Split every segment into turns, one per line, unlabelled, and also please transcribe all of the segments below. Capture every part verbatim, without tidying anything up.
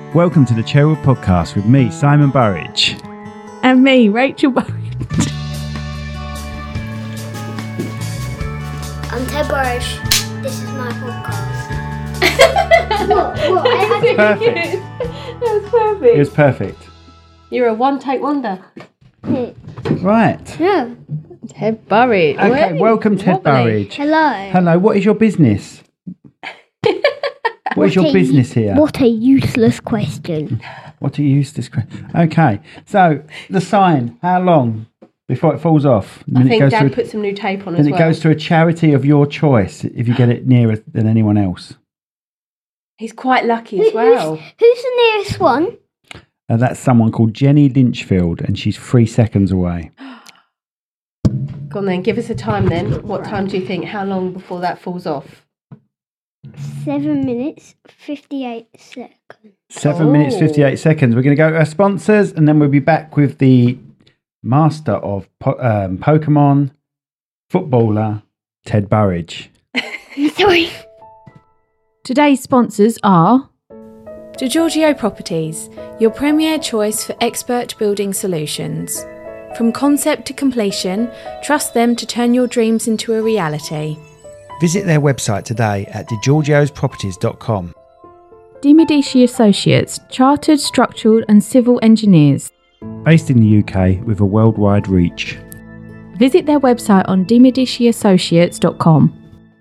Welcome to the Cherwood Podcast with me, Simon Burridge.
And me, Rachel Burridge.
I'm Ted Burridge. This is my podcast. what? What? I, I
Perfect.
That was perfect.
It was perfect.
You're a one-take wonder.
Right.
No.
Ted Burridge.
Okay,
Wait,
welcome Ted
wobbly.
Burridge.
Hello.
Hello, what is your business? What is your
a-
business here?
What a useless question.
What do you use this? que- Okay, so the sign, how long before it falls off? And
I
then it
think
goes
Dad
to a,
put some new tape on
then
as
it
well.
goes to a charity of your choice if you get it nearer than anyone else.
He's quite lucky
Who-
as well.
Who's, who's the nearest one?
And that's someone called Jenny Lynchfield, and she's three seconds away.
Go on then, give us a time then. What time do you think? How long before that falls off?
Seven minutes, fifty-eight seconds.
Seven
Oh.
minutes, fifty-eight seconds. We're going to go to our sponsors, and then we'll be back with the master of po- um, Pokemon, footballer, Ted Burridge.
Sorry.
Today's sponsors are DiGiorgio Properties, your premier choice for expert building solutions. From concept to completion, trust them to turn your dreams into a reality.
Visit their website today at di giorgios properties dot com.
DiMedici Associates, chartered, structural and civil engineers.
Based in the U K with a worldwide reach.
Visit their website on di medici associates dot com.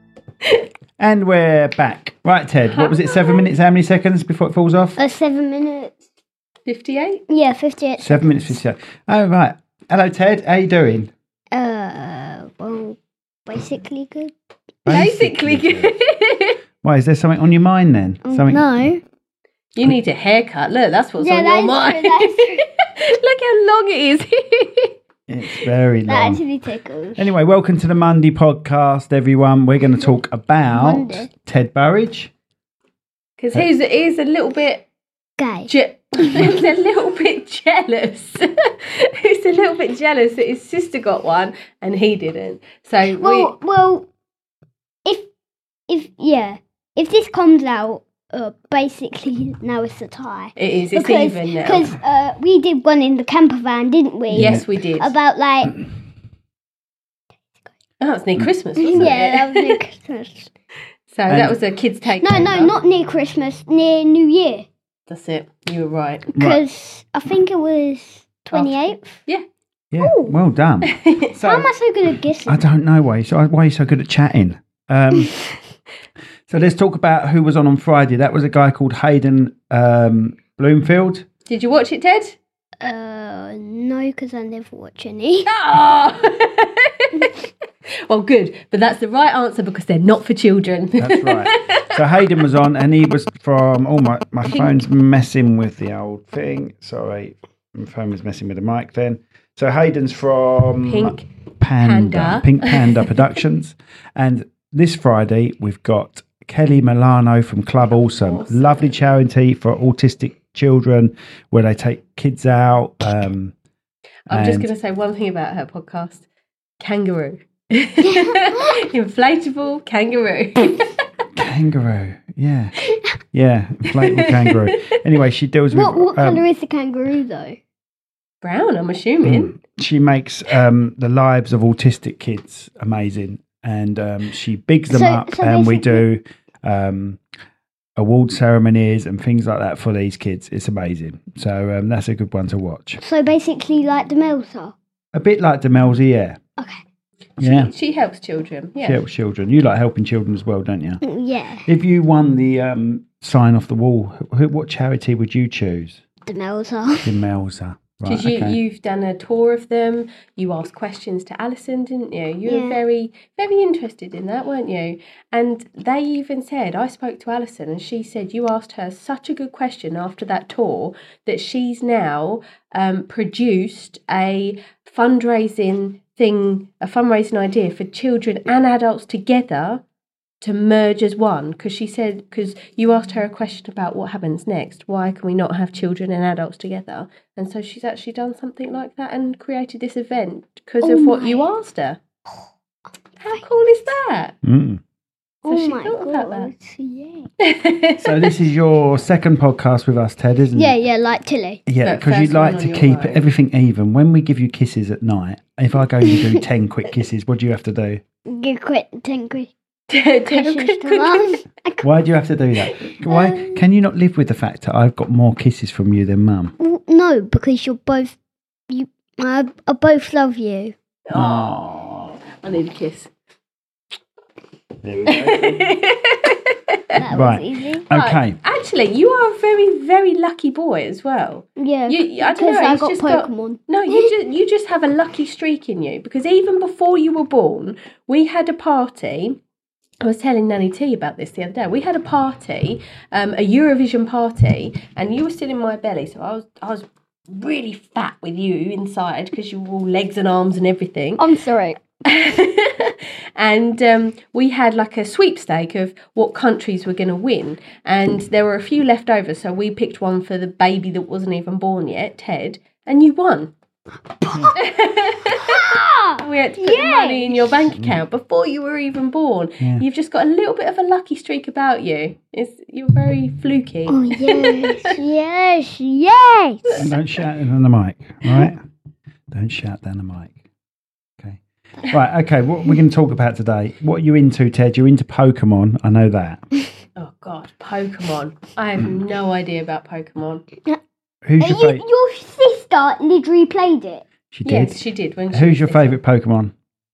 And we're back. Right, Ted, what was it? Seven minutes, how many seconds before it falls off?
Uh, seven minutes.
fifty-eight?
Yeah, fifty-eight.
Seven minutes, fifty-eight. Oh, right. Hello, Ted. How you doing?
Uh, well, basically good.
Basically good.
Why, is there something on your mind then?
Um,
Something?
No.
You need a haircut. Look, that's what's
Yeah,
on
that
your
is
mind.
true, that is true.
Look how long it is.
It's very
That
long.
actually tickles.
Anyway, welcome to the Monday podcast, everyone. We're going to talk about
Monday.
Ted Burridge.
Because he's, he's a little bit...
Gay.
Je- he's a little bit jealous. He's a little bit jealous that his sister got one and he didn't. So
Well, well, if if yeah, if this comes out, uh, basically now it's a tie.
we, it is. It's
because
even now.
because uh, we did one in the camper van, didn't we?
Yes, we did.
About like
Oh, it's near Christmas, wasn't
yeah,
it?
that was near Christmas.
So
And-
that was a kid's take.
No, no, not near Christmas, near New Year.
That's it. You were right.
Because I think it was twenty eighth.
Yeah.
Yeah, well done. So,
How am I so good at guessing?
I don't know why, so why are you so good at chatting? Um, so let's talk about who was on on Friday. That was a guy called Hayden um, Bloomfield.
Did you watch it, Ted?
Uh, no, because I never watch any.
Oh! Well, good. But that's the right answer because they're not for children.
That's right. So Hayden was on, and he was from. Oh, my, my phone's messing with the old thing. Sorry, my phone was messing with the mic then. So Hayden's from
Pink
Panda,
Panda.
Pink Panda Productions, and this Friday we've got Kelly Milano from Club Awesome,
Awesome.
lovely charity for autistic children where they take kids out. Um,
I'm just
and-
going to say one thing about her podcast. Kangaroo. Inflatable kangaroo.
Kangaroo, yeah, yeah, inflatable kangaroo. Anyway, she deals with.
What what
um,
colour is the kangaroo though?
Brown, I'm assuming.
she makes um, the lives of autistic kids amazing, and um, she bigs them
So-
up,
so
and we
basically-
do um, award ceremonies and things like that for these kids. It's amazing. So um, that's a good one to watch.
So basically, like the Melsa.
A bit like Demelza, yeah,
Okay.
yeah.
She helps children. Yeah.
She helps children. You like helping children as well, don't you?
Mm, Yeah,
If you won the um, sign off the wall, who, what charity would you choose?
the Melsa.
Demelza. Right,
Because you,
okay.
you've done a tour of them, you asked questions to Alison, didn't you? You were
Yeah.
very, very interested in that, weren't you? And they even said, I spoke to Alison and she said you asked her such a good question after that tour that she's now um, produced a fundraising thing, a fundraising idea for children and adults together to merge as one. Because she said, because you asked her a question about what happens next, why can we not have children and adults together? And so she's actually done something like that and created this event because
Oh
of what
my.
you asked her. How cool is that?
Mm.
So
oh
she
my
thought about
god! Yeah.
that.
So this is your second podcast with us, Ted, isn't
Yeah,
it?
yeah, like Tilly.
Yeah,
But
because you
first one
like
on
to
your
keep
own.
everything even. When we give you kisses at night, if I go, you do ten quick kisses. What do you have to do?
Give quick, ten quick
Don't
kisses
quick,
to
quick,
mum.
Why do you have to do that? Why
Um,
can you not live with the fact that I've got more kisses from you than Mum?
Well, no, because you're both you. I, I both love you.
Oh, I need a kiss.
There we go.
That
Right.
was easy.
Okay.
Right. Actually, you are a very, very lucky boy as well.
Yeah,
You- I don't
because
know,
I
it's
got
just got-
Pokemon.
No, you just you just have a lucky streak in you because even before you were born, we had a party. I was telling Nanny T about this the other day. We had a party, um, a Eurovision party, and you were still in my belly, so I was I was really fat with you inside because you were all legs and arms and everything.
I'm sorry.
And um, we had like a sweepstake of what countries were going to win, and there were a few left over, so we picked one for the baby that wasn't even born yet, Ted, and you won. We had to put the money in your bank account before you were even born.
Yeah.
You've just got a little bit of a lucky streak about you. It's, you're very fluky.
Oh yes, yes, yes.
And don't shout in on the mic, all right? Don't shout down the mic. Okay. Right, okay, what we're going to talk about today. What are you into, Ted? You're into Pokemon, I know that.
Oh, God, Pokemon. I have no idea about Pokemon.
Who's
Uh,
your
you,
favourite?
your sister literally played it.
She did.
Yes, she did. When she
Who's
was
your
little.
favourite Pokemon?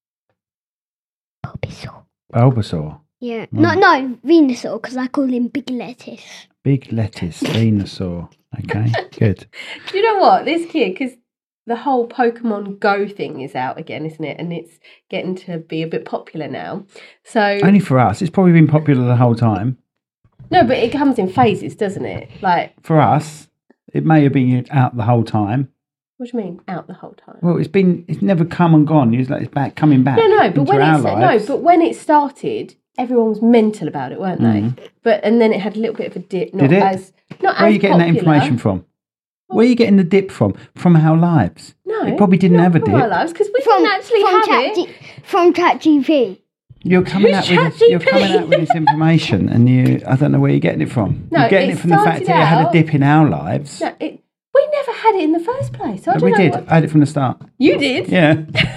Bulbasaur.
Bulbasaur.
Yeah. No, no, Venusaur, because I call him Big Lettuce.
Big lettuce, Venusaur. Okay, good.
Do you know what? This kid, because the whole Pokemon Go thing is out again, isn't it? And it's getting to be a bit popular now. So,
Only for us. It's probably been popular the whole time.
no, but it comes in phases, doesn't it? Like,
For us, it may have been out the whole time.
what do you mean, out the whole time?
Well, it's been, it's never come and gone. It's like it's back, coming back.
No, no, but
into
when
our
it's no,
lives.
but when it started, everyone was mental about it, weren't they? But and then it had a little bit of a dip. Not
Did it?
as not
Where are
as
you getting that
popular.
information from? Where are you getting the dip from? From our lives.
No,
It probably didn't
not
have a
from our
dip.
lives because we
From
didn't actually
from
have
Chat
it.
G- from ChatGPT.
You're coming out
Who's
with this, you're
ChatGPT?
coming out with this information, and you I don't know where you're getting it from.
No,
you're getting
it
it from the fact
started
that it had a
out-
dip in our lives.
No, it, we never had it in the first place. So I don't
we
know
did.
what-
I had it from the start.
You did.
Yeah. yeah,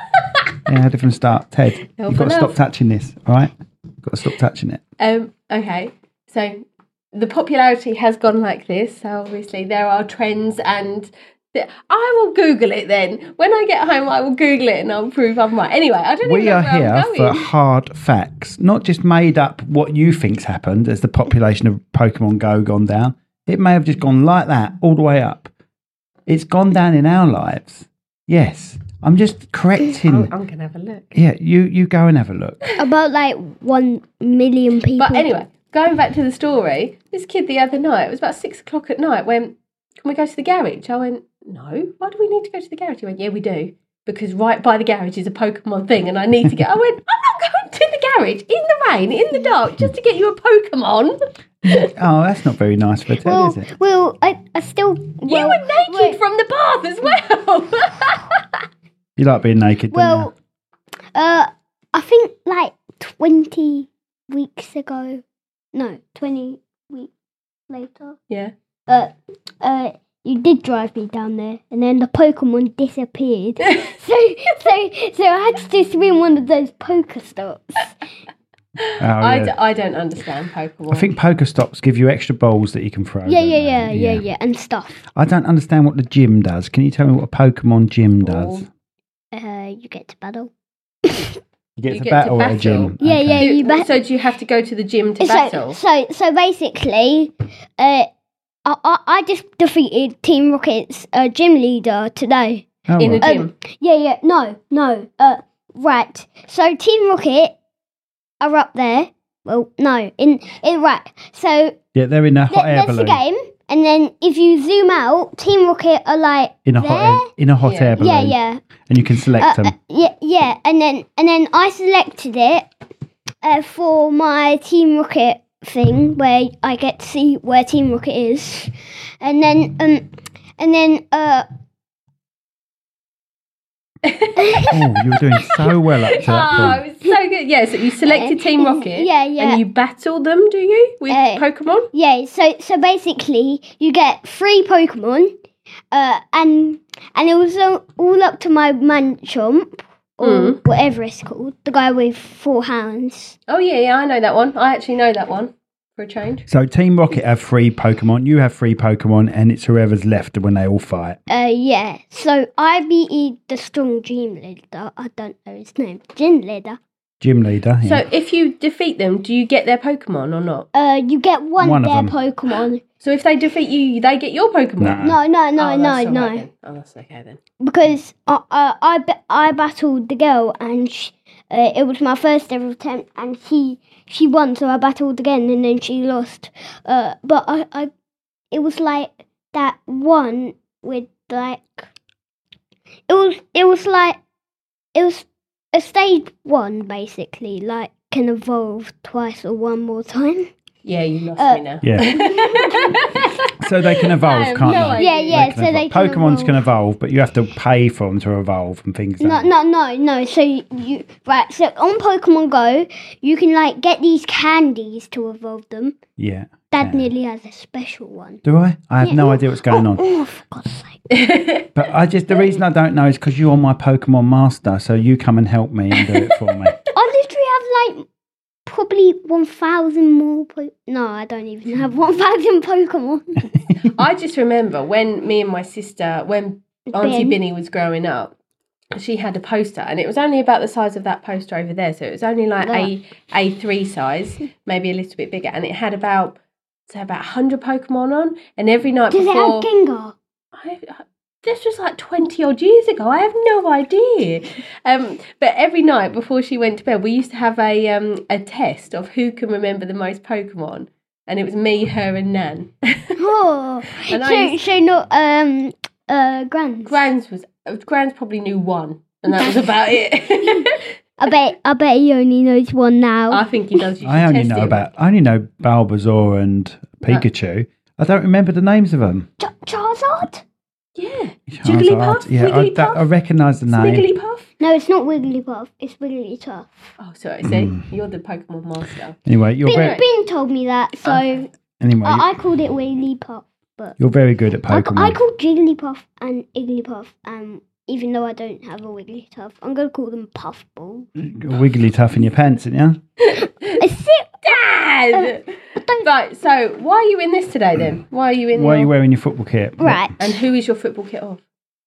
I had it from the start. Ted,
Help
you've got to
enough.
stop touching this, all right? Got to stop touching it.
Um. Okay. So the popularity has gone like this. So obviously there are trends, and th- I will Google it. Then when I get home, I will Google it, and I'll prove I'm right. Anyway, I don't.
We
even know
are
where I'm
here for
going.
hard facts, not just made up what you think's happened as the population of Pokemon Go gone down. It may have just gone like that all the way up. It's gone down in our lives. Yes, I'm just correcting.
I'm, I'm gonna have a look.
Yeah, you you go and have a look.
About like one million people.
But anyway, going back to the story, this kid the other night, it was about six o'clock at night, went, "Can we go to the garage?" I went, "No, why do we need to go to the garage?" He went, "Yeah, we do. Because right by the garage is a Pokemon thing and I need to get..." I went, "I'm not going to the garage in the rain, in the dark, just to get you a Pokemon."
Oh, that's not very nice for a Ted,
well,
is it?
well, I, I still.
You
Well,
were naked
well,
from the bath as well.
You like being naked, don't
Well, uh, I think like twenty weeks ago. No, twenty weeks later.
Yeah.
Uh, uh, you did drive me down there, and then the Pokemon disappeared. so, so, so I had to swim one of those Pokestops.
you? Oh,
I,
yeah.
d- I don't understand Pokemon.
I think Pokestops give you extra balls that you can throw.
Yeah,
don't
yeah,
they?
yeah, yeah, yeah, and stuff.
I don't understand what the gym does. Can you tell me what a Pokemon gym does?
Balls.
Uh, you get to battle.
You get
You
to
get to
battle at a
battle.
gym.
Yeah,
Okay.
yeah,
Do-
you bet-
so do you have to go to the gym to
So,
battle?
so, so basically, uh, I, I, I just defeated Team Rocket's uh, gym leader today.
Oh,
in a
right.
gym?
Yeah, yeah, no, no, uh, right. So Team Rocket are up there. Well, no, in, in right. So
Yeah, they're in a hot
th-
air
there's the
balloon.
game, and then if you zoom out, Team Rocket are like
In a
there.
hot air, in a hot
Yeah.
air balloon.
Yeah, yeah.
And you can select
Uh,
them.
uh, yeah, yeah, and then and then I selected it uh, for my Team Rocket thing where I get to see where Team Rocket is, and then um and then uh
Oh, you were doing so well up to that
Oh,
point.
it was so good. Yeah, so you selected Team Rocket.
Yeah, yeah.
And you battle them, do you, with
Uh,
Pokemon?
Yeah, so so basically you get three Pokemon, uh, and and it was all, all up to my Manchomp or
Mm.
whatever it's called, the guy with four hands.
Oh, yeah, yeah, I know that one. I actually know that one, for a change.
So Team Rocket have three Pokemon, you have three Pokemon, and it's whoever's left when they all fight.
Uh, yeah. So I beat the strong gym leader. I don't know his name. Gym leader.
Gym leader. Yeah.
So if you defeat them, do you get their Pokemon or not?
Uh, you get one,
One
of
of
their
them.
Pokemon.
So if they defeat you, they get your Pokemon?
Nah.
No, no, no,
oh,
no,
that's all
no.
right then. Oh, that's okay then.
Because I, I, I, ba- I battled the girl, and sh uh, it was my first ever attempt, and she, she won. So I battled again, and then she lost. Uh, but I, I, it was like that one with like, it was, it was like, it was a stage one basically, like can evolve twice or one more time.
Yeah, you lost
Uh,
me now.
Yeah. So they can
I
evolve,
have
can't
no
they?
idea.
Yeah, yeah.
can
so they
evolve.
can
Pokemons
evolve.
can evolve, but you have to pay for them to evolve and things
No,
like that.
no, no, no. So you, you right. So on Pokemon Go, you can like get these candies to evolve them.
Yeah.
Dad
yeah.
nearly has a special one.
Do I? I have
Yeah.
no idea what's going
oh,
on.
Oh, for God's sake!
But I just the reason I don't know is because you're my Pokemon master, so you come and help me and do it for me.
I literally have like probably one thousand more. Po- no, I don't even have one thousand Pokemon.
I just remember when me and my sister, when Auntie
Ben.
Binny was growing up, she had a poster, and it was only about the size of that poster over there. So it was only like a A three size, maybe a little bit bigger, and it had about so about a hundred Pokemon on. And every night
Does it
before,
have Gengar?
I, I- this was like twenty odd years ago. I have no idea. Um, but every night before she went to bed, we used to have a um a test of who can remember the most Pokemon, and it was me, her, and Nan.
Oh,
And I
so
used-
so not um uh Grans.
Grans was Grans probably knew one, and that was about it.
I bet I bet he only knows one now.
I think he does. You
I
should
only
test
know
him.
about I only know Bulbasaur and Pikachu. I don't remember the names of them.
Ch- Charizard?
Yeah,
Charizard,
Jigglypuff,
Yeah, I,
Wigglypuff,
that, I recognise the name.
Snigglypuff.
No, it's not Wigglypuff. It's Wigglytuff.
Oh, sorry. See, you're the Pokemon master.
Anyway, you're
Bin,
very
Bin told me that, so
Okay.
anyway
I, I called it Wigglypuff. But
you're very good at
I,
Pokemon.
I called Jigglypuff and Igglypuff, um, even though I don't have a Wigglytuff. I'm going to call them Puffball.
Wiggly tough in your pants, didn't you?
It's it.
Dad. Right. So, why are you in this today then? Why are you in?
Why are
your-
you wearing your football kit?
Right.
And who is your football kit of?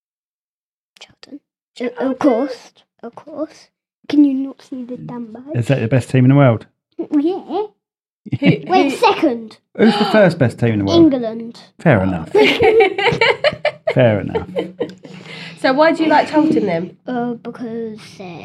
Charlton. Uh, of course. Of course. Can you not see the damn badge?
Is that the best team in the world?
Yeah.
Who,
Wait,
who-
second.
Who's the first best team in the world?
England.
Fair enough. Fair enough.
So, why do you like Charlton then?
Uh, because uh,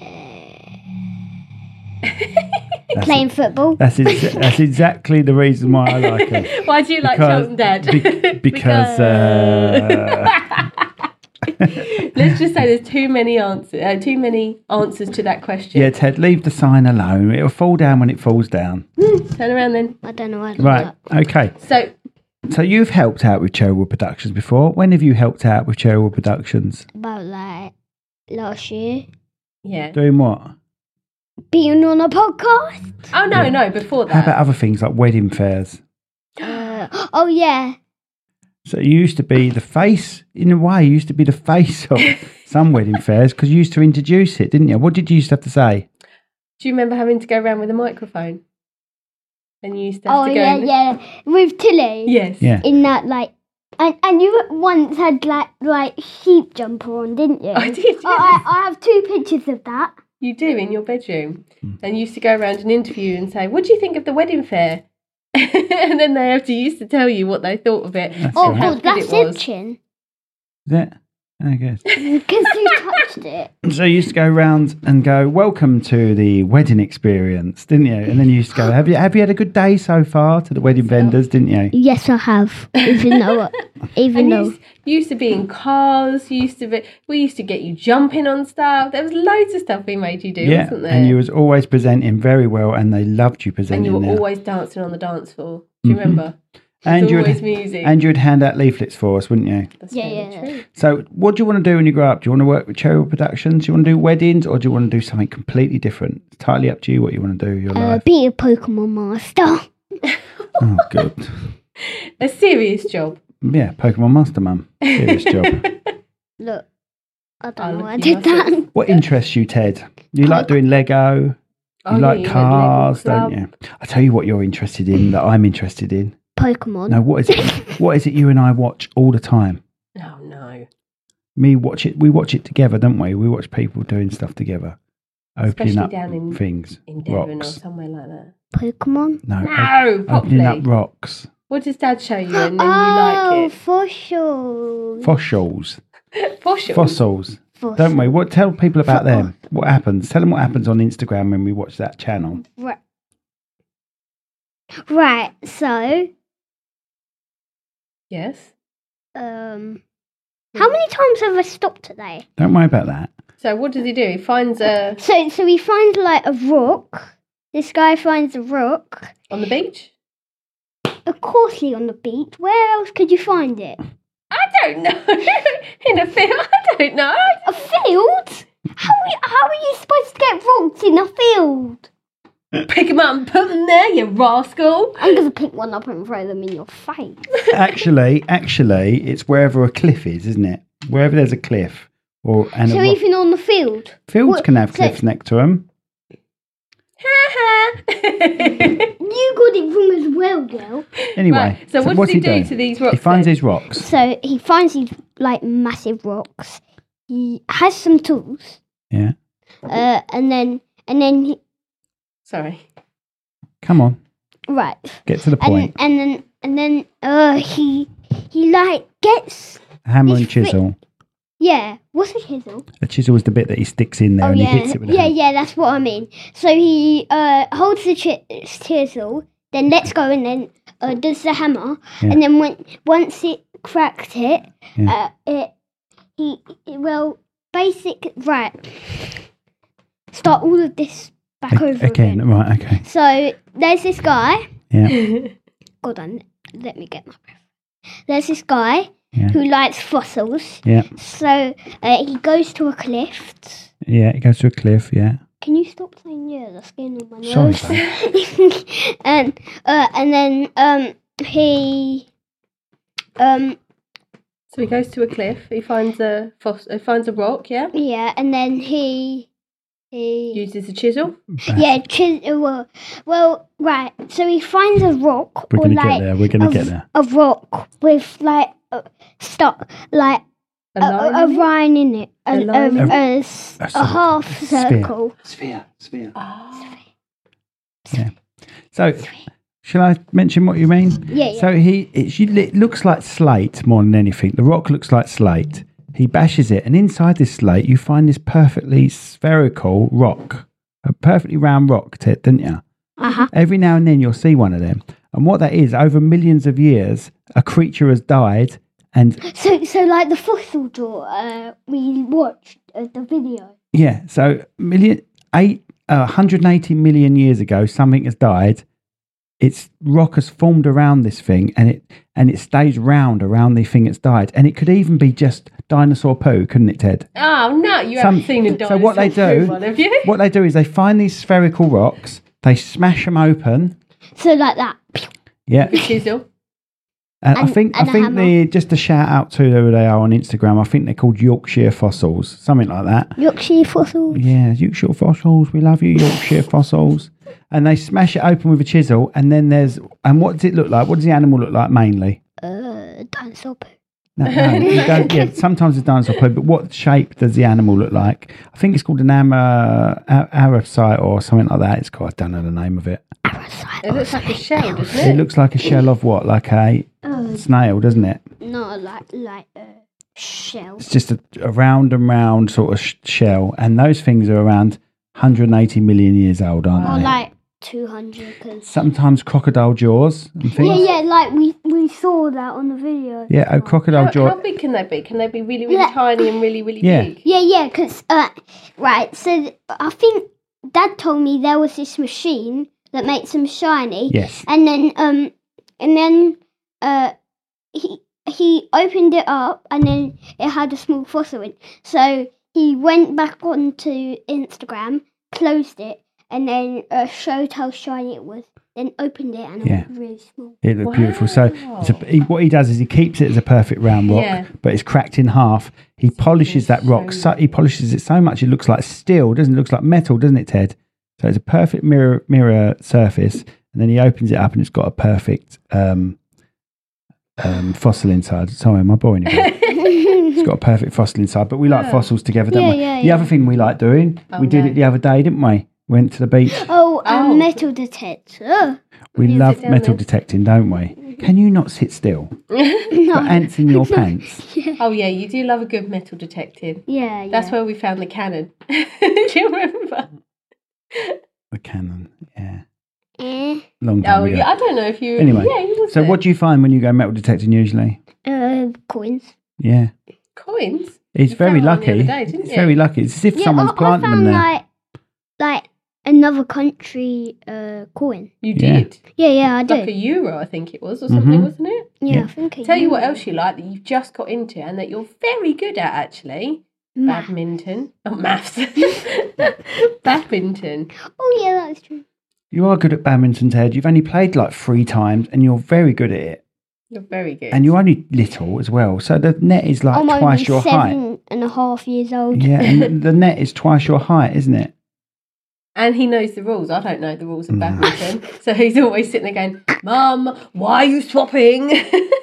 That's,
playing football.
that's, ex- that's exactly the reason why I like it.
Why do you like
Because-
Charlton, Dad?
be- because uh,
Let's just say there's too many answers. Uh, too many answers to that question.
yeah, Ted, leave the sign alone. It'll fall down when it falls down.
Turn around then.
I don't know how to
Right.
do
Okay.
So,
So you've helped out with Cherrywood Productions before. When have you helped out with Cherrywood Productions?
that. About like last year.
yeah.
Doing what?
Being on a podcast.
Oh no,
Yeah.
no. Before that.
How about other things like wedding fairs?
Uh, oh yeah.
So you used to be the face, in a way, you used to be the face of some wedding fairs because you used to introduce it, didn't you? What did you used to have to say?
Do you remember having to go around with a microphone? And you used to have
Oh
to go.
yeah,
and-
yeah. With Tilly.
Yes.
Yeah.
In that like, and and you once had like like sheep jumper on, didn't you?
I did.
Oh, I, I have two pictures of that.
You do in your bedroom, and you used to go around and interview and say, "What do you think of the wedding fair?" And then they have to used to tell you what they thought of it.
That's
Oh,
all right.
how
God,
good
that's
it was.
itching
Is it? I guess.
because you touched it.
So you used to go round and go, "Welcome to the wedding experience," didn't you? And then you used to go, "Have you have you had a good day so far?" To the wedding vendors, didn't you?
Yes, I have. Even though, even
And you
though.
used, you used to be in cars. You used to be. We used to get you jumping on stuff. There was loads of stuff we made you do,
Yeah,
wasn't there?
and you was always presenting very well, and they loved you
And
presenting.
you were
there.
always dancing on the dance floor. Do you
Mhm.
remember?
And
There's
you'd,
always music.
and you'd hand out leaflets for us, wouldn't you?
That's
Yeah,
very
yeah.
true.
So, what do you want to do when you grow up? Do you want to work with Cherry Productions? Do you want to do weddings, or do you want to do something completely different? It's entirely up to you what you want to do with your
Uh,
life.
be a Pokemon master.
Oh, good.
A serious job.
Yeah, Pokemon Master Mum. Serious job.
Look, I don't
Oh,
know
look
why I
at
did
myself.
that.
What interests you, Ted? You like doing Lego.
Oh,
You
yeah,
like
you went
cars,
Lego
don't
Club.
you? I tell you what you're interested in that I'm interested in.
Pokemon.
No, what is it? What is it you and I watch all the time?
Oh, no.
Me watch it. We watch it together, don't we? We watch people doing stuff together, opening
Especially
up
down in-
things,
In Devon or
rocks.
somewhere like that.
Pokemon.
No,
No,
op- opening up
properly.
rocks,
What does Dad show you and then
oh,
you like
fossils.
fossils,
it? Fossils.
fossils.
Fossils.
Don't we? What? Tell people about
Fo-
them. What happens? Tell them what happens on Instagram when we watch that channel.
Right. Right. So,
Yes.
um, how many times have I stopped today?
Don't worry about that.
So what does he do? He finds a
So, so he finds like a rock. This guy finds a rock.
on the beach.
Of course, on the beach. Where else could you find it?
I don't know. In a field. I don't know.
A field? How are you, how are you supposed to get rocks in a field?
Pick them up and put them there, you rascal.
I'm gonna pick one up and throw them in your face.
Actually, actually, it's wherever a cliff is, isn't it? Wherever there's a cliff or and
So
a rock.
even on the field.
Fields
what-
can have
so-
cliffs next to them.
You got it wrong as well, girl.
Anyway,
Right, so what
what's
does he do
do?
to these rocks
He finds
then?
these rocks.
So he finds these like massive rocks. He has some tools.
Yeah.
Uh, and then and then he,
Sorry.
Come on,
right.
get to the
And
point.
and then and then uh he he like gets
Hammer and
he's fi-
chisel.
yeah. What's a chisel?
A chisel is the bit that he sticks in there
Oh
and
yeah,
he hits it with a
yeah,
hammer.
yeah. That's what I mean. So he uh holds the chi- chisel, then lets go, and then uh, does the hammer,
Yeah.
and then when once it cracked it,
Yeah.
uh, it he well basic right. Start all of this back
A-
over
Again,
again.
right? Okay.
So there's this guy.
Yeah.
Hold on, let me get my breath. There's this guy
Yeah.
who likes fossils.
Yeah.
So uh, he goes to a cliff.
Yeah. It goes to a cliff. Yeah.
Can you stop saying yeah? That's getting on my
Sorry,
nerves. and uh, and then um he um
So he goes to a cliff. He finds a foss- he finds a rock. Yeah.
yeah, and then he he
Uses a chisel.
yeah chis- well well right. So he finds a rock
We're
or
gonna
like
get there. We're gonna
a,
get there.
a rock with like a stuck like
A
a,
line.
a, a
in it?
line in it, a,
A
a,
line
a,
in
a s-
A
a
circle.
half
Sphere.
circle.
Sphere. Sphere.
Ah.
So, shall I mention what you mean?
Yeah, yeah.
So he, it, it looks like slate more than anything. The rock looks like slate. He bashes it, and inside this slate, you find this perfectly spherical rock, a perfectly round rock, Ted, didn't you?
Uh-huh.
Every now and then you'll see one of them. And what that is, over millions of years, a creature has died, and
So, so like the fossil jaw, uh, we watched uh, the video.
yeah, so million eight, uh, one hundred eighty million years ago, something has died. Its rock has formed around this thing, and it and it stays round around the thing that's died. And it could even be just dinosaur poo, couldn't it, Ted?
Oh no! You
Some-
haven't seen a dinosaur.
so what they do-
poo one, have you?
What they do is they find these spherical rocks, they smash them open.
So like that.
Yeah,
The chisel.
and I
And-
think
and
I
a
think
hammer.
the just a shout out to who they are on Instagram. I think they're called Yorkshire Fossils, something like that.
Yorkshire fossils.
Yeah, Yorkshire Fossils. We love you, Yorkshire Fossils. And they smash it open with a chisel, and then there's and what does it look like? What does the animal look like mainly?
Uh, dinosaur poo.
No, no, you don't, yeah, sometimes it's dinosaur poo, but what shape does the animal look like? I think it's called an ama, a- aracite or something like that. It's called, I don't know the name of it.
It looks like a shell, doesn't
It
it?
looks like a shell of what? Like a
Uh,
snail, doesn't it?
no, like like a shell.
It's just a, a round and round sort of sh- shell, and those things are around one hundred eighty million years old, aren't
Or
they?
like two hundred. Cause
Sometimes crocodile jaws and things.
yeah, yeah, like we we saw that on the video.
Yeah, oh, crocodile
How,
jaw.
how big can they be? Can they be really, really
Yeah.
tiny and really, really
Yeah.
big?
Yeah, yeah, because, uh, right, so th- I think Dad told me there was this machine that makes them shiny.
Yes.
And then, um, and then, uh, he he opened it up and then it had a small fossil in. So he went back onto Instagram, closed it, and then uh, showed how shiny it was. Then opened it and
Yeah.
it was really small.
It looked
Wow.
beautiful. So it's a, he, what he does is he keeps it as a perfect round rock,
Yeah.
but it's cracked in half. He polishes that rock. So,
so-
he polishes it so much it looks like steel, doesn't it? It looks like metal, doesn't it, Ted? So it's a perfect mirror mirror surface, and then he opens it up and it's got a perfect um, um, fossil inside. Sorry, am I boring you? It's got a perfect fossil inside, but we like
Yeah.
fossils together, don't
Yeah,
we?
yeah,
the
yeah.
other thing we like doing,
Oh,
we did
no.
it the other day, didn't we? Went to the beach.
Oh, and
Oh.
metal detector.
We
Yeah,
love
sit down
metal
then.
detecting, don't we? Can you not sit still? Got ants in your pants.
Oh yeah, you do love a good metal detecting.
Yeah, yeah.
That's where we found the cannon. Do you remember?
The cannon, yeah.
Eh,
Long time
Oh
ago.
yeah, I don't know if you.
Anyway,
yeah, you was
So
there.
what do you find when you go metal detecting usually?
uh, coins.
Yeah.
Coins?
It's
You
very
found one the
lucky.
other day, didn't
It's
you?
very lucky. It's as if
Yeah,
someone's
I, I
planted them
found
there.
like like another country uh coin.
You
Yeah.
did.
Yeah, yeah, I
Like a
did.
euro, I think it was, or something,
Mhm.
wasn't it?
Yeah,
Yeah.
I think. I
Tell you
knew
what
it.
else you like that you've just got into and that you're very good at actually.
Math.
Badminton. Oh, maths. Badminton.
Oh yeah, that's true.
You are good at badminton, Ted. You've only played like three times and you're very good at it.
You're very good.
And you're only little as well. So the net is like
I'm
twice
only
your height.
seven and a half years old.
Yeah, and the, the net is twice your height, isn't it?
And he knows the rules. I don't know the rules of
Mm.
badminton. So he's always sitting there going, Mum, why are you swapping?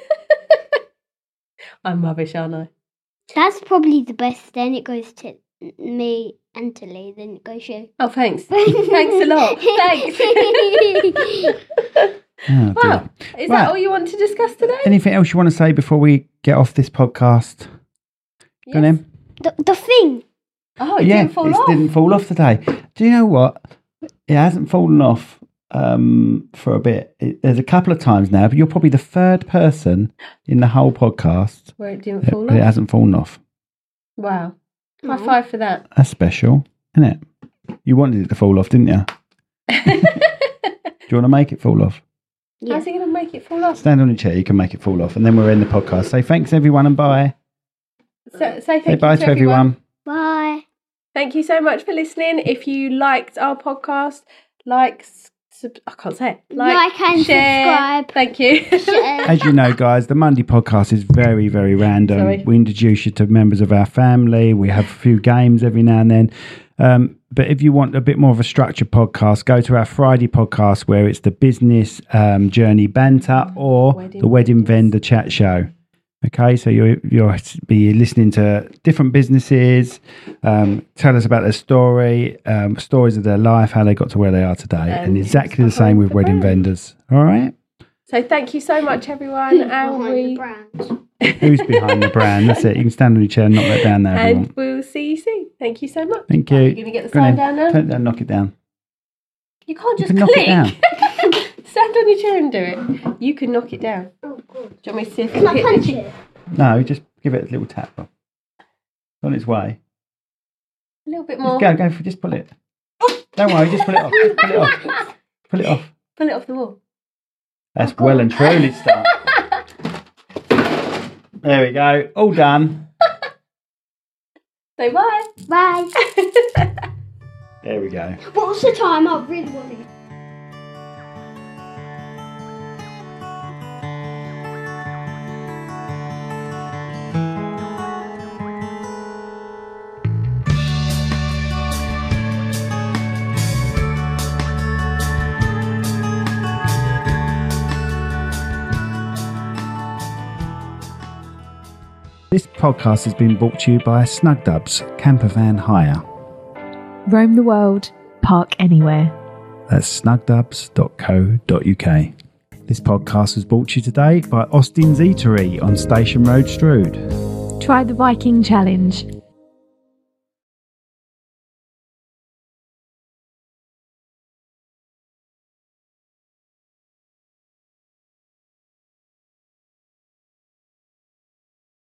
I'm rubbish, aren't I?
That's probably the best. Then it goes to me and to Lee. Then it goes you.
Oh, thanks. Thanks a lot. Thanks.
Oh, dear.
Wow. Is
Right.
that all you want to discuss today?
Anything else you want to say before we get off this podcast? Go on
Yes.
then.
the, the thing.
Oh, it
yeah,
didn't fall
it
off.
didn't fall off today. Do you know what? It hasn't fallen off um, for a bit. It, there's a couple of times now, but you're probably the third person in the whole podcast
Where it didn't
that
fall
that it
off.
hasn't fallen off.
Wow. High
Aw.
five for that.
That's special, isn't it? You wanted it to fall off, didn't you? Do you want to make it fall off?
Yeah.
How's he going to make it fall off?
Stand on your chair, you can make it fall off, and then we'll end the podcast. Say thanks, everyone, and bye.
So, say thank
Say
you
bye
to,
to everyone.
Bye.
Thank you so much for listening. If you liked our podcast, like, sub- I can't say it.
Like and
share.
subscribe.
Thank you.
As you know, guys, the Monday podcast is very, very random.
Sorry.
We introduce you to members of our family. We have a few games every now and then. Um, but if you want a bit more of a structured podcast, go to our Friday podcast where it's the business um, journey banter or
Wedding
the wedding
vendors.
vendor chat show. Okay, so you'll, you'll be listening to different businesses, um, tell us about their story, um, stories of their life, how they got to where they are today, and,
And
exactly the
who's
same with
behind the
wedding
brand.
vendors. All right?
So thank you so much, everyone. And
Behind the
we
brand.
Who's behind the brand? That's it. You can stand on your chair and knock that down there if you
and
want.
we'll see you soon. Thank you so much.
Thank
Right,
you.
You're going to get the
Go on
sign
then.
down now?
Turn it down, knock it down.
You can't
You
just
can knock
click.
it down.
Stand on your chair and do it. You can knock it down.
Oh, good.
Do you want me to see if
Can I
hit
punch
the-
it?
No, just give it a little tap. It's on its way.
A little bit
Just
more.
go, go for just pull it. Don't worry, just pull it off. Just pull it off. Pull it off.
Pull it off the wall.
That's
Oh,
well
God.
and truly start. There we go. All done.
Say bye.
Bye.
There we go.
What was the time? I really want it.
This podcast has been brought to you by Snugdubs Camper Van Hire.
Roam the world, park anywhere.
That's snugdubs dot co dot uk. This podcast was brought to you today by Austin's Eatery on Station Road, Strood.
Try the Viking Challenge.